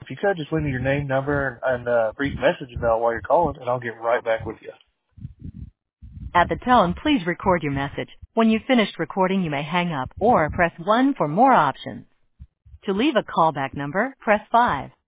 if you could, just leave me your name, number, and a brief message about why you're calling, and I'll get right back with you. At the tone, please record your message. When you've finished recording, you may hang up or press 1 for more options. To leave a callback number, press 5.